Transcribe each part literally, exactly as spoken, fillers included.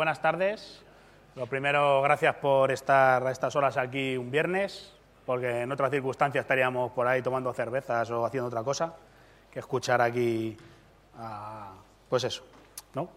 buenas tardes. Lo primero, gracias por estar a estas horas aquí un viernes, porque en otras circunstancias estaríamos por ahí tomando cervezas o haciendo otra cosa que escuchar aquí, a, pues eso, ¿no?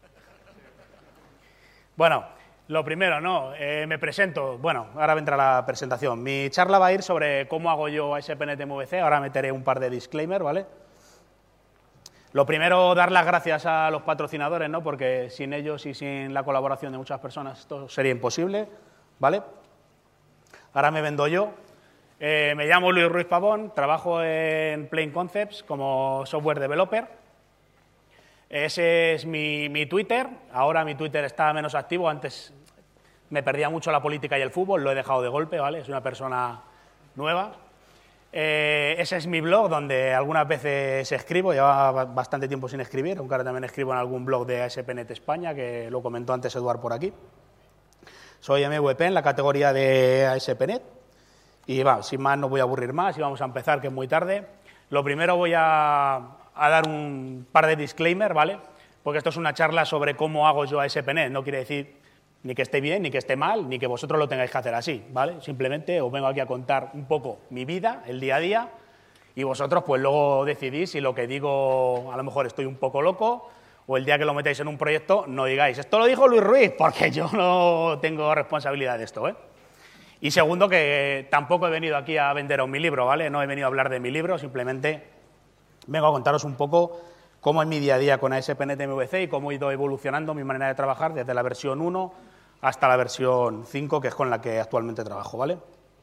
Bueno, lo primero, ¿no? Eh, me presento. Bueno, ahora vendrá la presentación. Mi charla va a ir sobre cómo hago yo A S P punto net M V C. Ahora meteré un par de disclaimers, ¿vale? Lo primero, dar las gracias a los patrocinadores, ¿no? Porque sin ellos y sin la colaboración de muchas personas esto sería imposible, ¿vale? Ahora me vendo yo. Eh, me llamo Luis Ruiz Pavón, trabajo en Plain Concepts como software developer. Ese es mi, mi Twitter. Ahora mi Twitter está menos activo. Antes me perdía mucho la política y el fútbol, lo he dejado de golpe, ¿vale? Es una persona nueva. Eh, ese es mi blog, donde algunas veces escribo, llevaba bastante tiempo sin escribir, aunque ahora también escribo en algún blog de A S P punto net España, que lo comentó antes Eduard por aquí. Soy M V P en la categoría de A S P punto net y va, sin más no voy a aburrir más y vamos a empezar, que es muy tarde. Lo primero voy a, a dar un par de disclaimers, ¿vale? Porque esto es una charla sobre cómo hago yo A S P punto net, no quiere decir ni que esté bien, ni que esté mal, ni que vosotros lo tengáis que hacer así, ¿vale? Simplemente os vengo aquí a contar un poco mi vida, el día a día, y vosotros pues luego decidís si lo que digo a lo mejor estoy un poco loco, o el día que lo metáis en un proyecto no digáis, esto lo dijo Luis Ruiz, porque yo no tengo responsabilidad de esto, ¿eh? Y segundo, que tampoco he venido aquí a venderos mi libro, ¿vale? No he venido a hablar de mi libro, simplemente vengo a contaros un poco cómo es mi día a día con A S P punto net M V C y cómo he ido evolucionando mi manera de trabajar desde la versión uno hasta la versión cinco, que es con la que actualmente trabajo, ¿vale?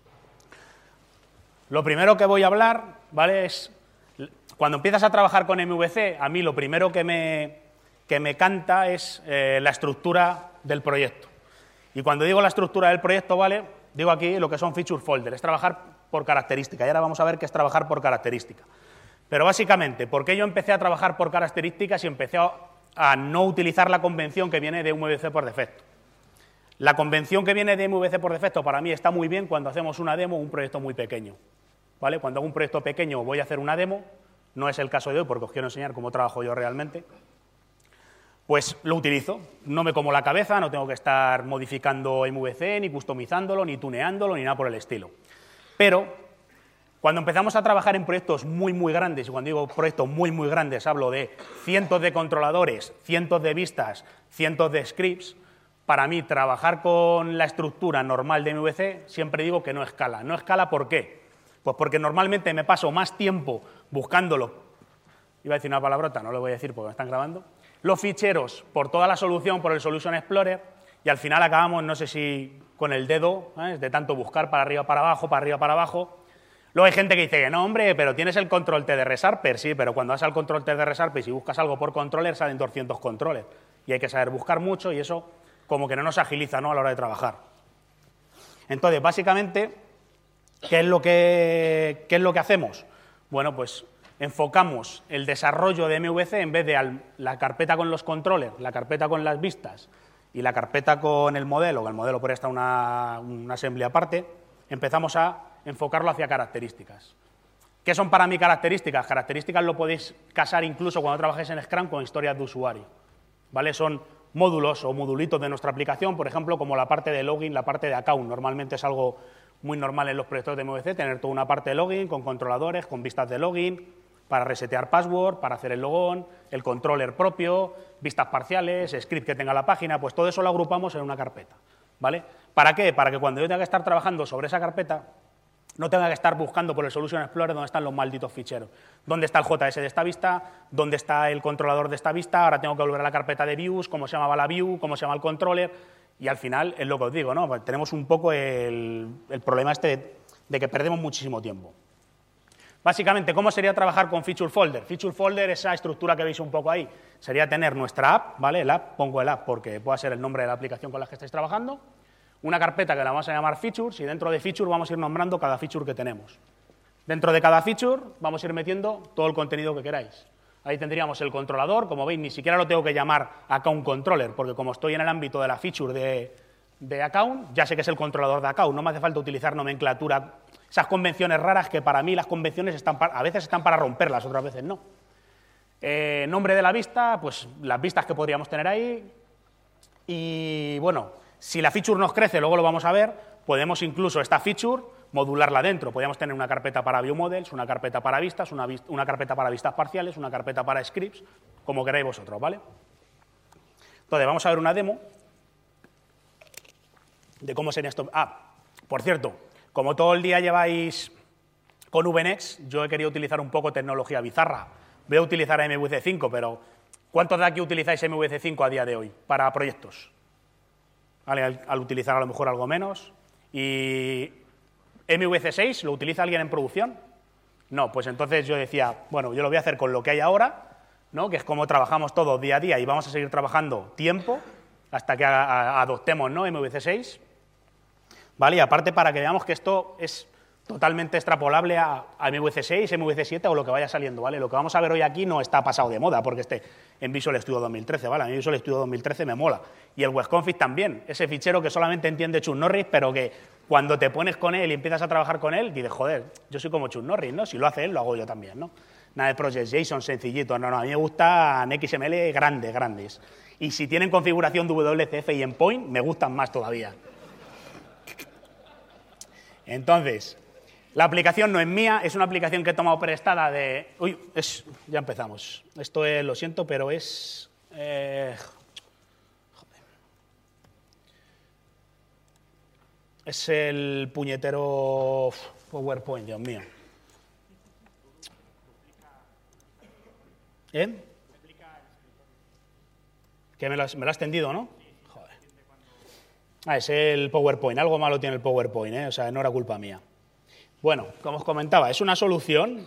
Lo primero que voy a hablar, ¿vale?, es cuando empiezas a trabajar con M V C, a mí lo primero que me, que me canta es eh, la estructura del proyecto. Y cuando digo la estructura del proyecto, ¿vale?, digo aquí lo que son feature folders, es trabajar por característica, y ahora vamos a ver qué es trabajar por característica. Pero básicamente, ¿por qué yo empecé a trabajar por características y empecé a, a no utilizar la convención que viene de M V C por defecto? La convención que viene de M V C por defecto para mí está muy bien cuando hacemos una demo o un proyecto muy pequeño, ¿vale? Cuando hago un proyecto pequeño voy a hacer una demo, no es el caso de hoy porque os quiero enseñar cómo trabajo yo realmente, pues lo utilizo. No me como la cabeza, no tengo que estar modificando M V C, ni customizándolo, ni tuneándolo, ni nada por el estilo. Pero cuando empezamos a trabajar en proyectos muy, muy grandes, y cuando digo proyectos muy, muy grandes, hablo de cientos de controladores, cientos de vistas, cientos de scripts, para mí, trabajar con la estructura normal de M V C, siempre digo que no escala. ¿No escala por qué? Pues porque normalmente me paso más tiempo buscándolo, iba a decir una palabrota, no lo voy a decir porque me están grabando, los ficheros por toda la solución, por el Solution Explorer, y al final acabamos, no sé si con el dedo, ¿eh?, de tanto buscar para arriba, para abajo, para arriba, para abajo. Luego hay gente que dice que no, hombre, pero tienes el control T de Resharper, sí, pero cuando vas al control T de Resharper y si buscas algo por controller salen doscientos controles, y hay que saber buscar mucho y eso como que no nos agiliza, ¿no?, a la hora de trabajar. Entonces, básicamente, ¿qué es lo que, qué es lo que hacemos? Bueno, pues enfocamos el desarrollo de M V C en vez de al, la carpeta con los controllers, la carpeta con las vistas y la carpeta con el modelo, que el modelo por ahí está una, una assembly aparte, empezamos a enfocarlo hacia características. ¿Qué son para mí características? Características lo podéis casar incluso cuando trabajáis en Scrum con historias de usuario, ¿vale? Son módulos o modulitos de nuestra aplicación, por ejemplo, como la parte de login, la parte de account. Normalmente es algo muy normal en los proyectos de M V C, tener toda una parte de login con controladores, con vistas de login, para resetear password, para hacer el logón, el controller propio, vistas parciales, script que tenga la página, pues todo eso lo agrupamos en una carpeta, ¿vale? ¿Para qué? Para que cuando yo tenga que estar trabajando sobre esa carpeta, no tenga que estar buscando por el Solution Explorer dónde están los malditos ficheros. ¿Dónde está el J S de esta vista? ¿Dónde está el controlador de esta vista? Ahora tengo que volver a la carpeta de views, cómo se llamaba la view, cómo se llama el controller. Y al final es lo que os digo, ¿no? Pues tenemos un poco el, el problema este de, de que perdemos muchísimo tiempo. Básicamente, ¿cómo sería trabajar con Feature Folder? Feature Folder, esa estructura que veis un poco ahí, sería tener nuestra app, ¿vale? El app, pongo el app porque pueda ser el nombre de la aplicación con la que estáis trabajando. Una carpeta que la vamos a llamar Features y dentro de Feature vamos a ir nombrando cada feature que tenemos. Dentro de cada feature vamos a ir metiendo todo el contenido que queráis. Ahí tendríamos el controlador, como veis, ni siquiera lo tengo que llamar Account Controller, porque como estoy en el ámbito de la feature de, de Account, ya sé que es el controlador de Account, no me hace falta utilizar nomenclatura, esas convenciones raras que para mí las convenciones están para, a veces están para romperlas, otras veces no. Eh, nombre de la vista, pues las vistas que podríamos tener ahí. Y bueno, si la feature nos crece, luego lo vamos a ver, podemos incluso esta feature modularla dentro. Podríamos tener una carpeta para viewmodels, una carpeta para vistas, una, vis una carpeta para vistas parciales, una carpeta para scripts, como queráis vosotros, ¿vale? Entonces, vamos a ver una demo de cómo sería esto. Ah, por cierto, como todo el día lleváis con V NeXT, yo he querido utilizar un poco tecnología bizarra. Voy a utilizar M V C cinco, pero ¿cuántos de aquí utilizáis M V C cinco a día de hoy para proyectos? ¿Vale? Al, al utilizar a lo mejor algo menos. ¿Y M V C seis lo utiliza alguien en producción? No, pues entonces yo decía, bueno, yo lo voy a hacer con lo que hay ahora, ¿no? Que es como trabajamos todos día a día y vamos a seguir trabajando tiempo hasta que a, a, adoptemos, ¿no? M V C seis. ¿Vale? Y aparte para que veamos que esto es totalmente extrapolable a, a M V C seis, M V C siete o lo que vaya saliendo, ¿vale? Lo que vamos a ver hoy aquí no está pasado de moda porque esté en Visual Studio dos mil trece, ¿vale? A mí Visual Studio dos mil trece me mola. Y el webconfig también, ese fichero que solamente entiende Chuck Norris, pero que cuando te pones con él y empiezas a trabajar con él, dices, joder, yo soy como Chuck Norris, ¿no? Si lo hace él, lo hago yo también, ¿no? Nada de Project.json sencillito, no, no, a mí me gustan X M L grandes, grandes. Y si tienen configuración de W C F y Endpoint, me gustan más todavía. Entonces, la aplicación no es mía, es una aplicación que he tomado prestada de... Uy, es... ya empezamos. Esto es, lo siento, pero es... Eh... Joder. Es el puñetero PowerPoint, Dios mío. ¿Eh? Que me lo has, me lo has tendido, ¿no? Joder. Ah, es el PowerPoint. Algo malo tiene el PowerPoint, ¿eh? O sea, no era culpa mía. Bueno, como os comentaba, es una solución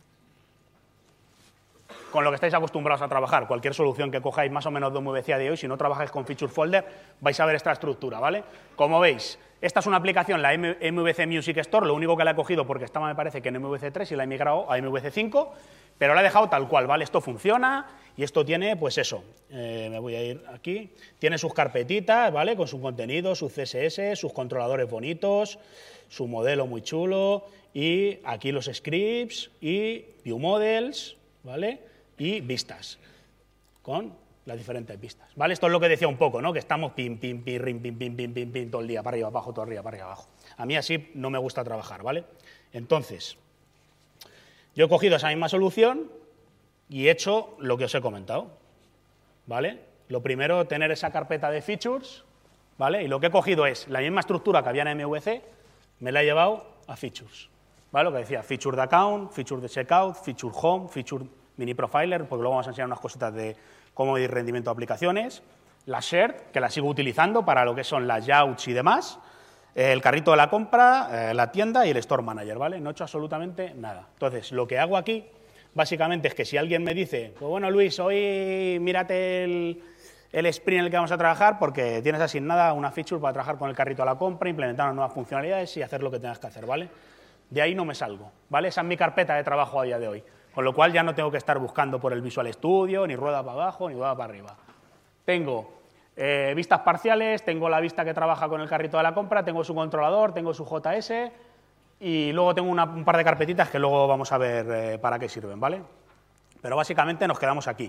con lo que estáis acostumbrados a trabajar. Cualquier solución que cojáis más o menos de M V C a de hoy, si no trabajáis con Feature Folder, vais a ver esta estructura, ¿vale? Como veis, esta es una aplicación, la M V C Music Store, lo único que la he cogido porque estaba, me parece, que en M V C tres y la he migrado a M V C cinco, pero la he dejado tal cual, ¿vale? Esto funciona y esto tiene, pues eso, eh, me voy a ir aquí, tiene sus carpetitas, ¿vale? Con su contenido, su C S S, sus controladores bonitos, su modelo muy chulo, y aquí los scripts y viewmodels, ¿vale? Y vistas, con las diferentes vistas, ¿vale? Esto es lo que decía un poco, ¿no? Que estamos pim, pim, pim, rim, pim, pim, pim, pim, pim, todo el día, para arriba, abajo, todo arriba, para arriba, abajo. A mí así no me gusta trabajar, ¿vale? Entonces, yo he cogido esa misma solución y he hecho lo que os he comentado, ¿vale? Lo primero, tener esa carpeta de features, ¿vale? Y lo que he cogido es la misma estructura que había en M V C, me la he llevado a features, ¿vale? Lo que decía, feature de account, feature de checkout, feature home, feature mini profiler, porque luego vamos a enseñar unas cositas de cómo medir rendimiento de aplicaciones, la shared, que la sigo utilizando para lo que son las layouts y demás, el carrito de la compra, eh, la tienda y el store manager, ¿vale? No he hecho absolutamente nada. Entonces, lo que hago aquí, básicamente, es que si alguien me dice, pues bueno, Luis, hoy mírate el, el sprint en el que vamos a trabajar porque tienes asignada una feature para trabajar con el carrito de la compra, implementar unas nuevas funcionalidades y hacer lo que tengas que hacer, ¿vale? De ahí no me salgo, ¿vale? Esa es mi carpeta de trabajo a día de hoy. Con lo cual ya no tengo que estar buscando por el Visual Studio, ni rueda para abajo, ni rueda para arriba. Tengo eh, vistas parciales, tengo la vista que trabaja con el carrito de la compra, tengo su controlador, tengo su J S y luego tengo una, un par de carpetitas que luego vamos a ver eh, para qué sirven, ¿vale? Pero básicamente nos quedamos aquí.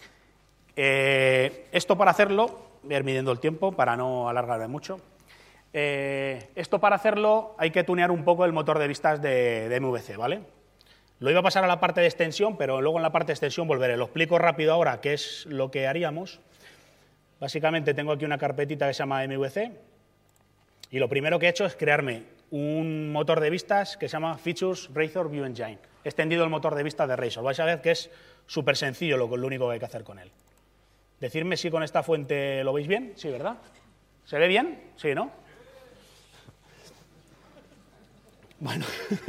Eh, esto para hacerlo, voy a ir midiendo el tiempo para no alargarme mucho. Eh, esto para hacerlo hay que tunear un poco el motor de vistas de, de M V C, ¿vale? Lo iba a pasar a la parte de extensión, pero luego en la parte de extensión volveré. Lo explico rápido ahora, qué es lo que haríamos. Básicamente tengo aquí una carpetita que se llama M V C y lo primero que he hecho es crearme un motor de vistas que se llama Features Razor View Engine. He extendido el motor de vistas de Razor. Vais a ver que es súper sencillo lo, lo único que hay que hacer con él. Decidme si con esta fuente lo veis bien. Sí, ¿verdad? ¿Se ve bien? Sí, ¿no? Bueno...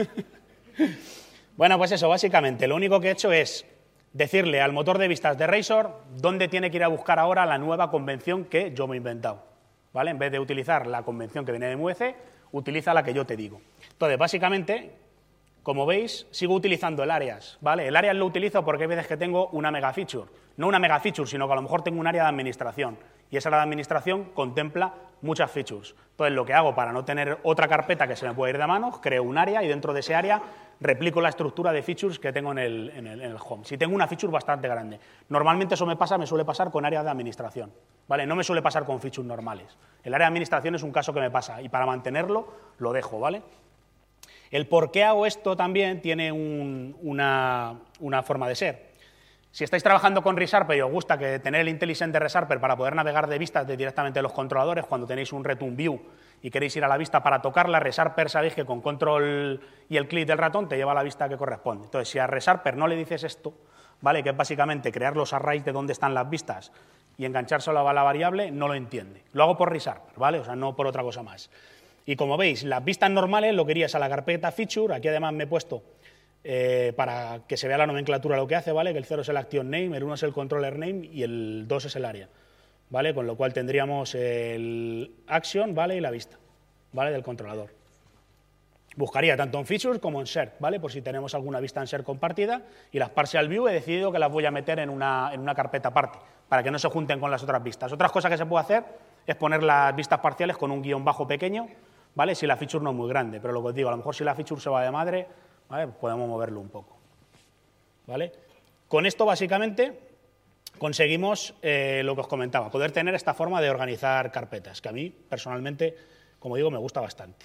Bueno, pues eso, básicamente, lo único que he hecho es decirle al motor de vistas de Razor dónde tiene que ir a buscar ahora la nueva convención que yo me he inventado, ¿vale? En vez de utilizar la convención que viene de M V C, utiliza la que yo te digo. Entonces, básicamente, como veis, sigo utilizando el alias, ¿vale? El alias lo utilizo porque hay veces que tengo una mega feature, no una mega feature, sino que a lo mejor tengo un área de administración y esa área de administración contempla muchas features. Entonces, lo que hago para no tener otra carpeta que se me pueda ir de manos, creo un área y dentro de ese área replico la estructura de features que tengo en el, en el, en el home. Si tengo una feature bastante grande. Normalmente eso me pasa, me suele pasar con áreas de administración, ¿vale? No me suele pasar con features normales. El área de administración es un caso que me pasa y para mantenerlo lo dejo, ¿vale? El por qué hago esto también tiene un, una, una forma de ser. Si estáis trabajando con ReSharper y os gusta que tener el IntelliSense de ReSharper para poder navegar de vistas de directamente los controladores, cuando tenéis un Return View y queréis ir a la vista para tocarla, ReSharper sabéis que con control y el clic del ratón te lleva a la vista que corresponde. Entonces, si a ReSharper no le dices esto, ¿vale?, que es básicamente crear los arrays de dónde están las vistas y enganchárselo a la variable, no lo entiende. Lo hago por ReSharper, ¿vale? O sea, no por otra cosa más. Y como veis, las vistas normales lo querías a la carpeta feature, aquí además me he puesto eh, para que se vea la nomenclatura lo que hace, ¿vale? Que el cero es el action name, el uno es el controller name y el dos es el área, ¿vale? Con lo cual tendríamos el action, ¿vale?, y la vista, ¿vale?, del controlador. Buscaría tanto en features como en share, ¿vale?, por si tenemos alguna vista en share compartida, y las partial view he decidido que las voy a meter en una, en una carpeta aparte, para que no se junten con las otras vistas. Otras cosas que se puede hacer es poner las vistas parciales con un guión bajo pequeño, ¿vale?, si la feature no es muy grande, pero lo que os digo, a lo mejor si la feature se va de madre, ¿vale?, pues podemos moverlo un poco, ¿vale? Con esto, básicamente, conseguimos eh, lo que os comentaba, poder tener esta forma de organizar carpetas, que a mí, personalmente, como digo, me gusta bastante.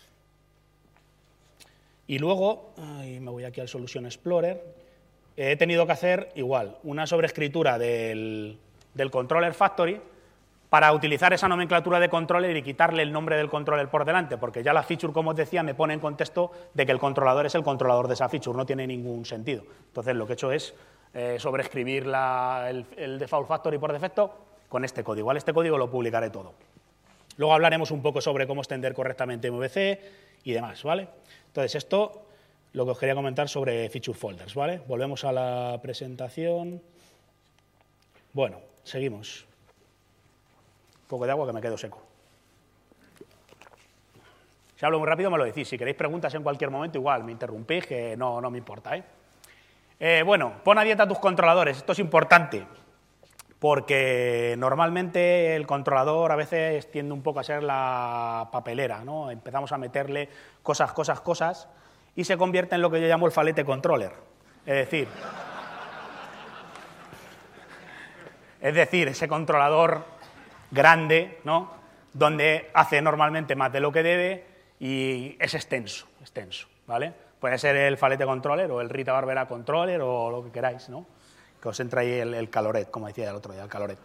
Y luego, ay, me voy aquí al Solution Explorer, he tenido que hacer, igual, una sobreescritura del, del Controller Factory para utilizar esa nomenclatura de controller y quitarle el nombre del controller por delante, porque ya la feature, como os decía, me pone en contexto de que el controlador es el controlador de esa feature, no tiene ningún sentido. Entonces, lo que he hecho es eh, sobreescribir la, el, el default factory por defecto con este código. Igual este código lo publicaré todo. Luego hablaremos un poco sobre cómo extender correctamente M V C y demás, ¿vale? Entonces, esto lo que os quería comentar sobre feature folders, ¿vale? Volvemos a la presentación. Bueno, seguimos. Un poco de agua que me quedo seco. Si hablo muy rápido me lo decís. Si queréis preguntas en cualquier momento, igual, me interrumpís, que no, no me importa, ¿eh? Eh, bueno, pon a dieta tus controladores. Esto es importante, porque normalmente el controlador a veces tiende un poco a ser la papelera, ¿no? Empezamos a meterle cosas, cosas, cosas, y se convierte en lo que yo llamo el falete controller. Es decir, es decir, ese controlador grande, ¿no?, donde hace normalmente más de lo que debe y es extenso, extenso, ¿vale? Puede ser el falete controller o el Rita Barbera controller o lo que queráis, ¿no?, que os entra ahí el, el caloret, como decía el otro día, el caloret.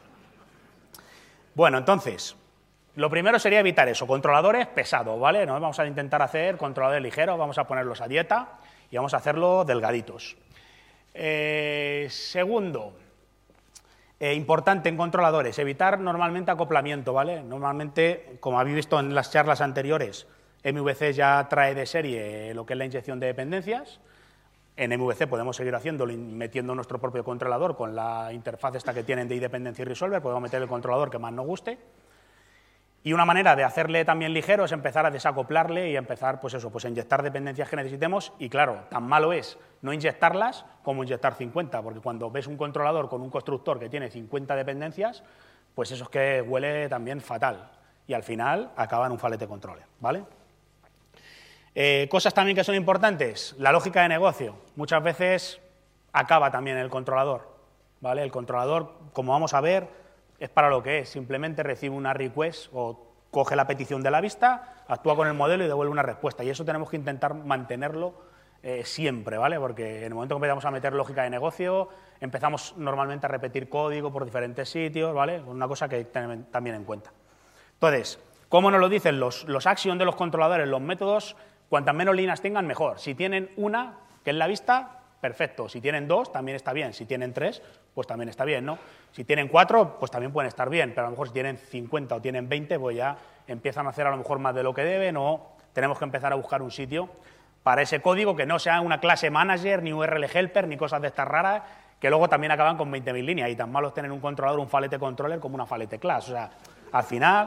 Bueno, entonces, lo primero sería evitar eso, controladores pesados, ¿vale? No vamos a intentar hacer controladores ligeros, vamos a ponerlos a dieta y vamos a hacerlo delgaditos. Eh, segundo, Eh, importante en controladores, evitar normalmente acoplamiento, ¿vale? Normalmente, como habéis visto en las charlas anteriores, M V C ya trae de serie lo que es la inyección de dependencias. En M V C podemos seguir haciéndolo metiendo nuestro propio controlador con la interfaz esta que tienen de iDependency Resolver, podemos meter el controlador que más nos guste. Y una manera de hacerle también ligero es empezar a desacoplarle y empezar, pues eso, pues a inyectar dependencias que necesitemos. Y claro, tan malo es no inyectarlas como inyectar cincuenta, porque cuando ves un controlador con un constructor que tiene cincuenta dependencias, pues eso es que huele también fatal. Y al final acaba en un falete controller, ¿vale? Eh, cosas también que son importantes, la lógica de negocio. Muchas veces acaba también el controlador, ¿vale? El controlador, como vamos a ver, es para lo que es, simplemente recibe una request o coge la petición de la vista, actúa con el modelo y devuelve una respuesta. Y eso tenemos que intentar mantenerlo eh, siempre, ¿vale? Porque en el momento que empezamos a meter lógica de negocio, empezamos normalmente a repetir código por diferentes sitios, ¿vale? Una cosa que ten también en cuenta. Entonces, ¿cómo nos lo dicen los, los actions de los controladores, los métodos? Cuantas menos líneas tengan, mejor. Si tienen una, que es la vista, perfecto. Si tienen dos, también está bien. Si tienen tres, pues también está bien, ¿no? Si tienen cuatro, pues también pueden estar bien, pero a lo mejor si tienen cincuenta o tienen veinte, pues ya empiezan a hacer a lo mejor más de lo que deben o tenemos que empezar a buscar un sitio para ese código que no sea una clase manager, ni U R L helper, ni cosas de estas raras, que luego también acaban con veinte mil líneas y tan malo es tener un controlador, un falete controller como una falete class. O sea, al final,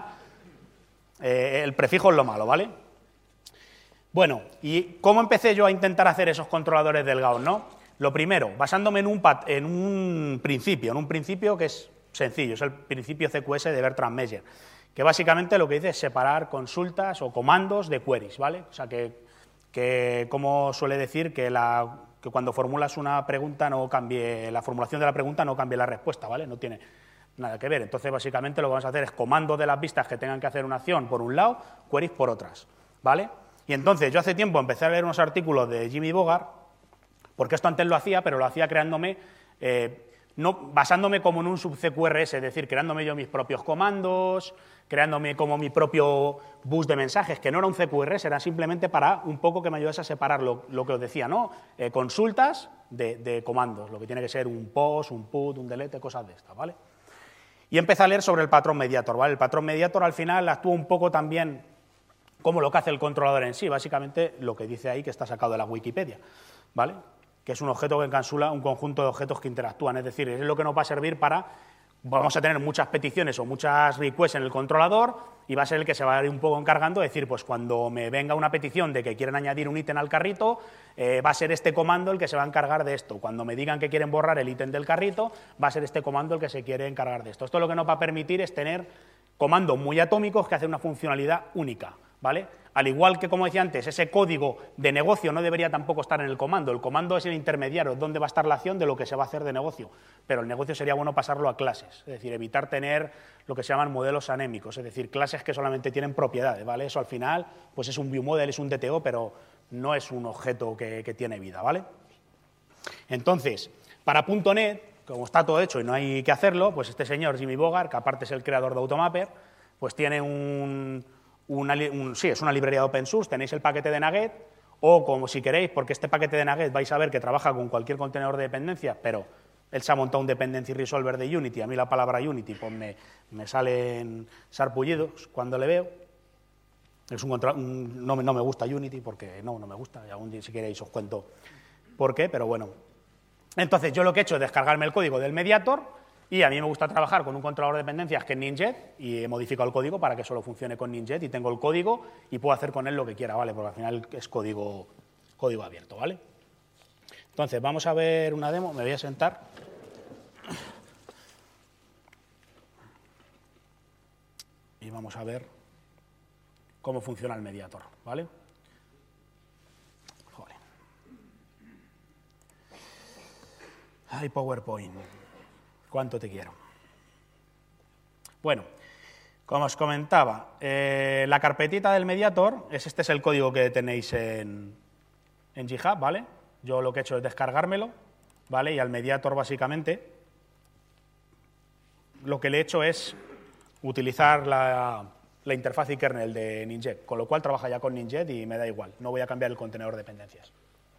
eh, el prefijo es lo malo, ¿vale? Bueno, ¿y cómo empecé yo a intentar hacer esos controladores delgados, no? Lo primero, basándome en un, pat, en un principio, en un principio que es sencillo, es el principio C Q S de Bertrand Meyer, que básicamente lo que dice es separar consultas o comandos de queries, ¿vale? O sea, que, que como suele decir, que, la, que cuando formulas una pregunta no cambie, la formulación de la pregunta no cambie la respuesta, ¿vale? No tiene nada que ver. Entonces, básicamente lo que vamos a hacer es comandos de las vistas que tengan que hacer una acción por un lado, queries por otras, ¿vale? Y entonces, yo hace tiempo empecé a leer unos artículos de Jimmy Bogart, porque esto antes lo hacía, pero lo hacía creándome, eh, no, basándome como en un sub-C Q R S, es decir, creándome yo mis propios comandos, creándome como mi propio bus de mensajes, que no era un C Q R S, era simplemente para un poco que me ayudase a separar lo, lo que os decía, ¿no? Eh, consultas de, de comandos, lo que tiene que ser un post, un put, un delete, cosas de estas, ¿vale? Y empecé a leer sobre el patrón mediator, ¿vale? El patrón mediator al final actúa un poco también como lo que hace el controlador en sí, básicamente lo que dice ahí que está sacado de la Wikipedia, ¿vale? Que es un objeto que encapsula un conjunto de objetos que interactúan, es decir, es lo que nos va a servir para, vamos a tener muchas peticiones o muchas requests en el controlador y va a ser el que se va a ir un poco encargando de decir, pues cuando me venga una petición de que quieren añadir un ítem al carrito, eh, va a ser este comando el que se va a encargar de esto. Cuando me digan que quieren borrar el ítem del carrito, va a ser este comando el que se quiere encargar de esto. Esto lo que nos va a permitir es tener comandos muy atómicos que hacen una funcionalidad única, ¿vale? Al igual que, como decía antes, ese código de negocio no debería tampoco estar en el comando. El comando es el intermediario, es donde va a estar la acción de lo que se va a hacer de negocio. Pero el negocio sería bueno pasarlo a clases, es decir, evitar tener lo que se llaman modelos anémicos, es decir, clases que solamente tienen propiedades, ¿vale? Eso al final pues es un viewModel, es un D T O, pero no es un objeto que, que tiene vida, ¿vale? Entonces, para punto net, como está todo hecho y no hay que hacerlo, pues este señor Jimmy Bogart, que aparte es el creador de Automapper, pues tiene un... Una, un, sí, es una librería de open source, tenéis el paquete de Nugget, o como si queréis, porque este paquete de Nugget vais a ver que trabaja con cualquier contenedor de dependencias, pero él se ha montado un dependency resolver de Unity, a mí la palabra Unity pues me, me salen sarpullidos cuando le veo, es un, un, no, no me gusta Unity porque no, no me gusta, y aún si queréis os cuento por qué, pero bueno. Entonces yo lo que he hecho es descargarme el código del mediator, y a mí me gusta trabajar con un controlador de dependencias que es Ninjet y he modificado el código para que solo funcione con Ninjet y tengo el código y puedo hacer con él lo que quiera, ¿vale? Porque al final es código, código abierto, ¿vale? Entonces, vamos a ver una demo, me voy a sentar. Y vamos a ver cómo funciona el mediator, ¿vale? Joder. Ay, PowerPoint. ¿Cuánto te quiero? Bueno, como os comentaba, eh, la carpetita del mediator, es, este es el código que tenéis en, en GitHub, ¿vale? Yo lo que he hecho es descargármelo, ¿vale? Y al mediator, básicamente, lo que le he hecho es utilizar la, la interfaz y kernel de Ninjet, con lo cual trabaja ya con Ninjet y me da igual, no voy a cambiar el contenedor de dependencias.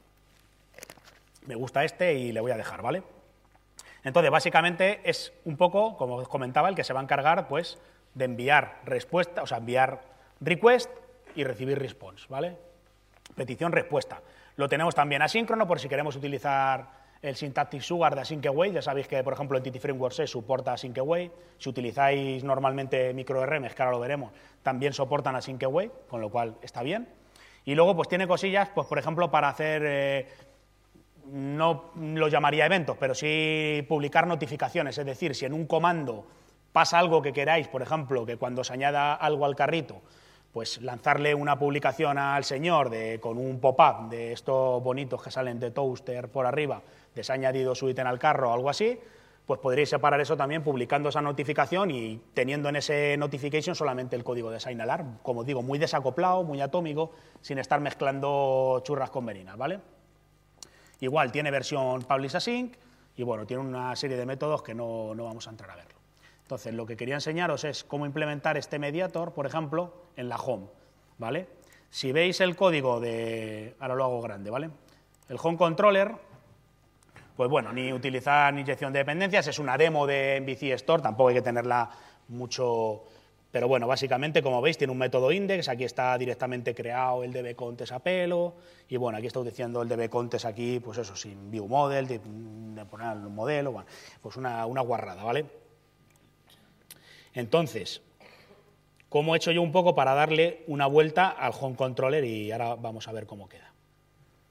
Me gusta este y le voy a dejar, ¿vale? Entonces, básicamente, es un poco, como os comentaba, el que se va a encargar, pues, de enviar respuesta, o sea, enviar request y recibir response, ¿vale? Petición-respuesta. Lo tenemos también asíncrono, por si queremos utilizar el Syntactic Sugar de Async Await. Ya sabéis que, por ejemplo, Entity Framework se soporta Async Await. Si utilizáis normalmente microRMs, que ahora lo veremos, también soportan Async Await, con lo cual está bien. Y luego, pues, tiene cosillas, pues, por ejemplo, para hacer... Eh, no lo llamaría eventos, pero sí publicar notificaciones, es decir, si en un comando pasa algo que queráis, por ejemplo, que cuando se añada algo al carrito, pues lanzarle una publicación al señor de, con un pop-up de estos bonitos que salen de Toaster por arriba, de se ha añadido su ítem al carro o algo así, pues podréis separar eso también publicando esa notificación y teniendo en ese notification solamente el código de Sign Alarm, como digo, muy desacoplado, muy atómico, sin estar mezclando churras con merinas, ¿vale? Igual tiene versión Publish Async y bueno, tiene una serie de métodos que no, no vamos a entrar a verlo. Entonces, lo que quería enseñaros es cómo implementar este mediator, por ejemplo, en la home, ¿vale? Si veis el código de... Ahora lo hago grande, ¿vale? El home controller, pues bueno, ni utilizar ni inyección de dependencias, es una demo de M V C Store, tampoco hay que tenerla mucho... Pero bueno, básicamente, como veis, tiene un método index, aquí está directamente creado el dbcontext a pelo, y bueno, aquí está utilizando el dbcontext aquí, pues eso, sin viewModel, de, de poner un modelo, bueno, pues una, una guarrada, ¿vale? Entonces, ¿cómo he hecho yo un poco para darle una vuelta al home controller? Y ahora vamos a ver cómo queda.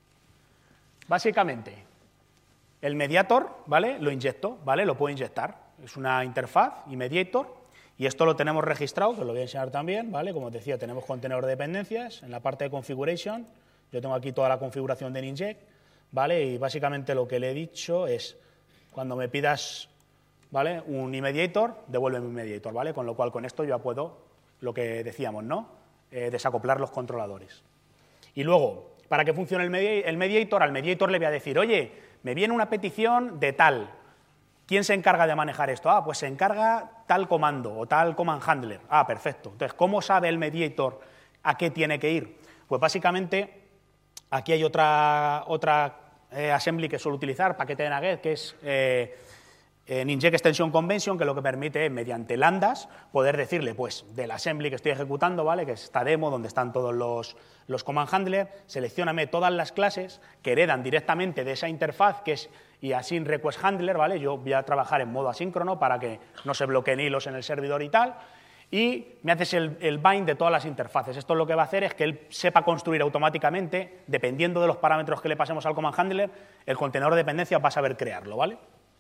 Básicamente, el mediator, ¿vale? Lo inyecto, ¿vale? Lo puedo inyectar. es una interfaz y mediator, y esto lo tenemos registrado, que os lo voy a enseñar también, ¿vale? Como os decía, tenemos contenedor de dependencias, en la parte de configuration, yo tengo aquí toda la configuración de Ninject, ¿vale? Y básicamente lo que le he dicho es, cuando me pidas, ¿vale?, un iMediator, devuélveme un mediator, ¿vale? Con lo cual, con esto ya puedo, lo que decíamos, ¿no?, eh, desacoplar los controladores. Y luego, para que funcione el, medi el mediator, al mediator le voy a decir, oye, me viene una petición de tal, ¿quién se encarga de manejar esto? Ah, pues se encarga tal comando o tal command handler. Ah, perfecto. Entonces, ¿cómo sabe el mediator a qué tiene que ir? Pues básicamente, aquí hay otra, otra eh, assembly que suelo utilizar, paquete de NuGet, que es eh, eh, Ninject Extension Convention, que lo que permite, mediante lambdas, poder decirle, pues, del assembly que estoy ejecutando, ¿vale?, que es esta demo, donde están todos los, los command handlers, seleccióname todas las clases que heredan directamente de esa interfaz, que es y async request handler, ¿vale? Yo voy a trabajar en modo asíncrono para que no se bloqueen hilos en el servidor y tal, y me haces el, el bind de todas las interfaces. Esto lo que va a hacer es que él sepa construir automáticamente, dependiendo de los parámetros que le pasemos al command handler, el contenedor de dependencia va a saber crearlo, ¿vale?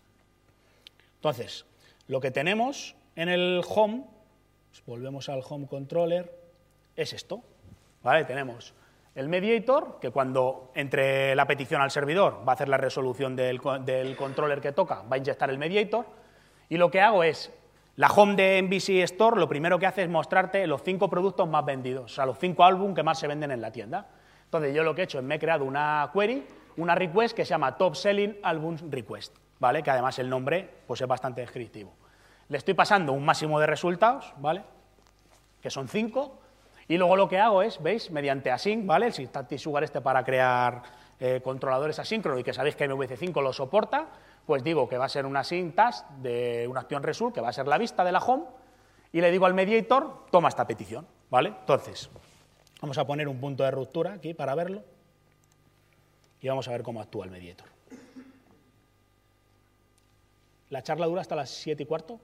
Entonces, lo que tenemos en el home, pues volvemos al home controller, es esto, ¿vale? Tenemos el mediator, que cuando entre la petición al servidor va a hacer la resolución del, del controller que toca, va a inyectar el mediator, y lo que hago es, la home de M V C Store lo primero que hace es mostrarte los cinco productos más vendidos, o sea, los cinco álbumes que más se venden en la tienda. Entonces, yo lo que he hecho es me he creado una query, una request que se llama Top Selling Albums Request, ¿vale? Que además el nombre pues, es bastante descriptivo. Le estoy pasando un máximo de resultados, ¿vale?, que son cinco, y luego lo que hago es, ¿veis?, mediante async, ¿vale?, el syntactic sugar este para crear eh, controladores asíncronos y que sabéis que M V C cinco lo soporta, pues digo que va a ser una async task de una acción result, que va a ser la vista de la home, y le digo al mediator, toma esta petición, ¿vale? Entonces, vamos a poner un punto de ruptura aquí para verlo, y vamos a ver cómo actúa el mediator. ¿La charla dura hasta las siete y cuarto?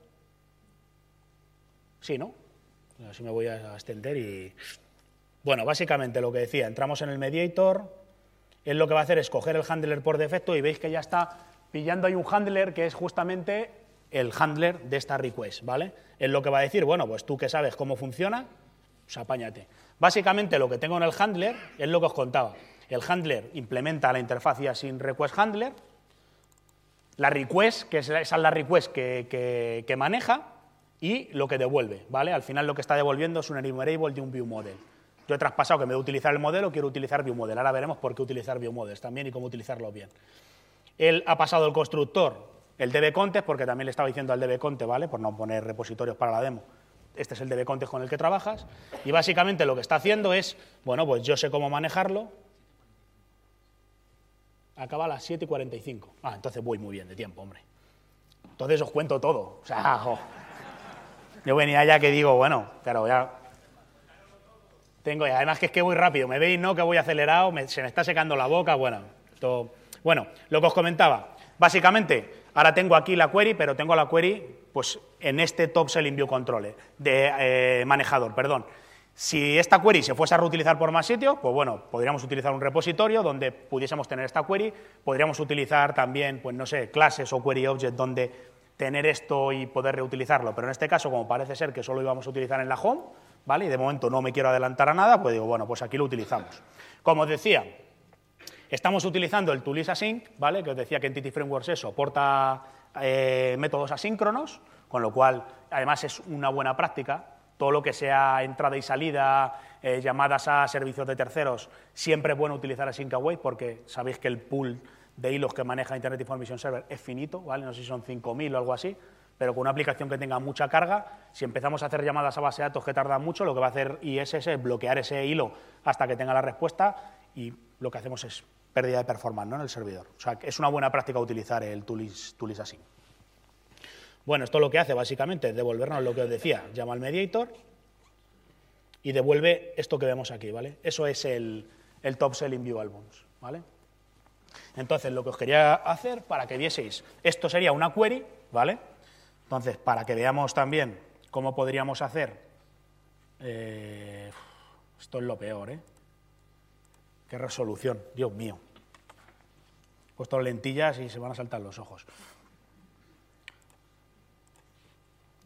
Sí, ¿no? Así me voy a extender y... Bueno, básicamente lo que decía, entramos en el mediator, él lo que va a hacer es coger el handler por defecto y veis que ya está pillando ahí un handler que es justamente el handler de esta request, ¿vale? Él lo que va a decir, bueno, pues tú que sabes cómo funciona, pues apáñate. Básicamente lo que tengo en el handler es lo que os contaba. El handler implementa la interfaz y async request handler, la request, que es, esa es la request que, que, que maneja, y lo que devuelve, ¿vale? Al final lo que está devolviendo es un enumerable de un viewModel. Yo he traspasado que en vez de utilizar el modelo, quiero utilizar viewModel. Ahora veremos por qué utilizar viewModels también y cómo utilizarlo bien. Él ha pasado el constructor, el dbcontext, porque también le estaba diciendo al dbcontext, ¿vale?, por no poner repositorios para la demo. Este es el dbcontext con el que trabajas. Y básicamente lo que está haciendo es, bueno, pues yo sé cómo manejarlo. Acaba a las siete y cuarenta y cinco. Ah, entonces voy muy bien de tiempo, hombre. Entonces os cuento todo. O sea, oh. Yo venía ya que digo, bueno, claro, ya tengo, y además que es que voy rápido, me veis, ¿no?, que voy acelerado, me, se me está secando la boca, bueno, todo. Bueno, lo que os comentaba, básicamente, ahora tengo aquí la query, pero tengo la query, pues, en este Top Selling View Controller, de eh, manejador, perdón. Si esta query se fuese a reutilizar por más sitios, pues bueno, podríamos utilizar un repositorio donde pudiésemos tener esta query, podríamos utilizar también, pues no sé, clases o query object donde tener esto y poder reutilizarlo, pero en este caso, como parece ser que solo íbamos a utilizar en la home, ¿vale?, y de momento no me quiero adelantar a nada, pues digo, bueno, pues aquí lo utilizamos. Como os decía, estamos utilizando el Tools Async, ¿vale?, que os decía que Entity Frameworks soporta eh, métodos asíncronos, con lo cual, además, es una buena práctica. Todo lo que sea entrada y salida, eh, llamadas a servicios de terceros, siempre es bueno utilizar Async Await, porque sabéis que el pool de hilos que maneja Internet Information Server es finito, ¿vale?, no sé si son cinco mil o algo así, pero con una aplicación que tenga mucha carga, si empezamos a hacer llamadas a base de datos que tardan mucho, lo que va a hacer I S S es bloquear ese hilo hasta que tenga la respuesta, y lo que hacemos es pérdida de performance, ¿no?, en el servidor. O sea, es una buena práctica utilizar el Tools, tools Async. Bueno, esto lo que hace básicamente es devolvernos lo que os decía, llama al mediator y devuelve esto que vemos aquí, ¿vale? Eso es el, el Top Selling View Albums, ¿vale? Entonces, lo que os quería hacer para que vieseis, esto sería una query, ¿vale? Entonces, para que veamos también cómo podríamos hacer, eh, esto es lo peor, ¿eh? Qué resolución, Dios mío. He puesto lentillas y se van a saltar los ojos.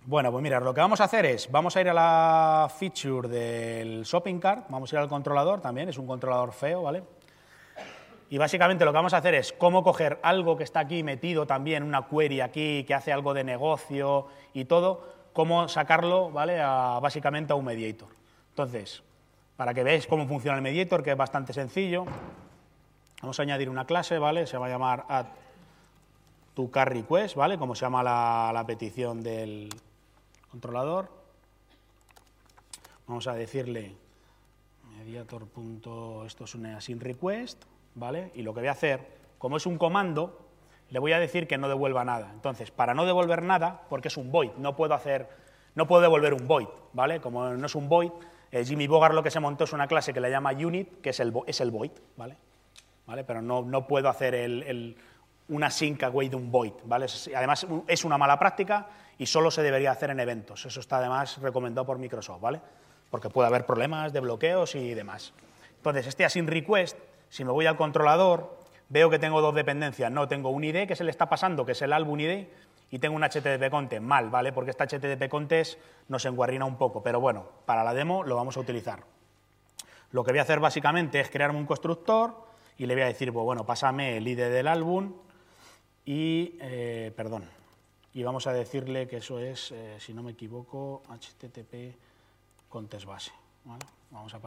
Bueno, pues mira, lo que vamos a hacer es, vamos a ir a la feature del shopping cart, vamos a ir al controlador también, es un controlador feo, ¿vale? Y básicamente lo que vamos a hacer es cómo coger algo que está aquí metido también, una query aquí, que hace algo de negocio y todo, cómo sacarlo, ¿vale?, a, básicamente a un mediator. Entonces, para que veáis cómo funciona el mediator, que es bastante sencillo, vamos a añadir una clase, ¿vale?, se va a llamar add to cart request, ¿vale?, como se llama la, la petición del controlador. Vamos a decirle mediator. Esto es una async request, ¿vale? Y lo que voy a hacer, como es un comando, le voy a decir que no devuelva nada. Entonces, para no devolver nada, porque es un void, no puedo hacer, no puedo devolver un void, ¿vale? Como no es un void, eh, Jimmy Bogart lo que se montó es una clase que le llama unit, que es el, es el void, ¿vale? ¿Vale? Pero no, no puedo hacer el, el, una sync away de un void, ¿vale? Además, es una mala práctica y solo se debería hacer en eventos. Eso está además recomendado por Microsoft, ¿vale? Porque puede haber problemas de bloqueos y demás. Entonces, este async request, si me voy al controlador, veo que tengo dos dependencias. No, tengo un I D que se le está pasando, que es el álbum I D, y tengo un H T T P context. Mal, ¿vale? Porque este H T T P context nos enguarrina un poco, pero bueno, para la demo lo vamos a utilizar. Lo que voy a hacer básicamente es crearme un constructor y le voy a decir, pues bueno, pásame el I D del álbum y, eh, perdón, y vamos a decirle que eso es, eh, si no me equivoco, H T T P context base, ¿vale? Vamos a